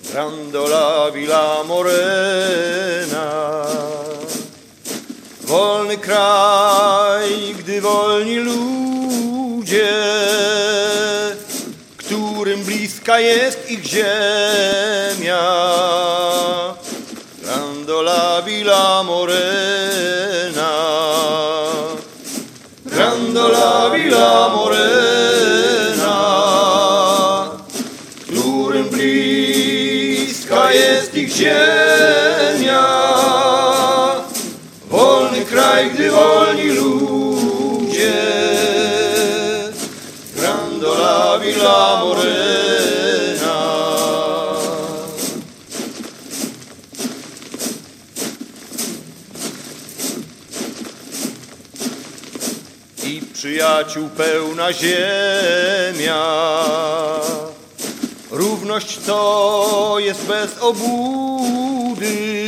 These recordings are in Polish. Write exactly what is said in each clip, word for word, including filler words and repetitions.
Grandola Villa Morena. Wolny kraj, gdy wolni ludzie, którym bliska jest ich ziemia. Grandola Villa Morena. Grandola Villa Morena, którym bliska jest ich ziemia. Wolny kraj, gdy wolni ludzie. Grandola Villa Morena. I przyjaciół pełna ziemia. Równość to jest bez obłudy.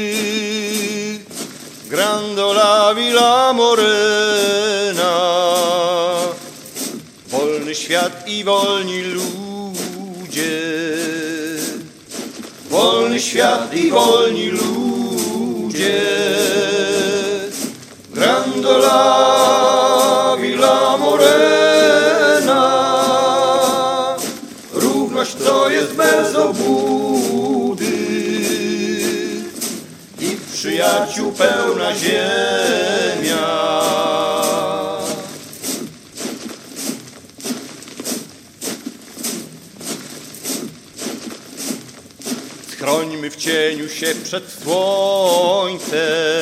Grandola Villa Morena. Wolny świat i wolni ludzie. Wolny świat i wolni ludzie. Grandola Villa Morena. Równość to jest bez obłudy. I przyjaciół pełna ziemia. Schrońmy w cieniu się przed słońcem,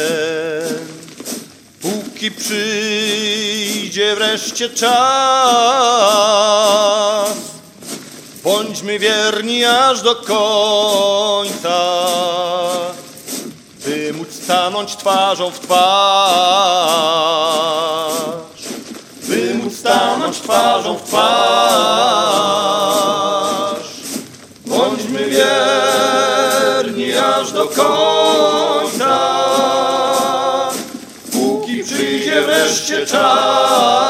póki przyjdzie wreszcie czas. Bądźmy wierni aż do końca, by móc stanąć twarzą w twarz. By móc stanąć twarzą w twarz. Bądźmy wierni aż do końca, póki przyjdzie wreszcie czas.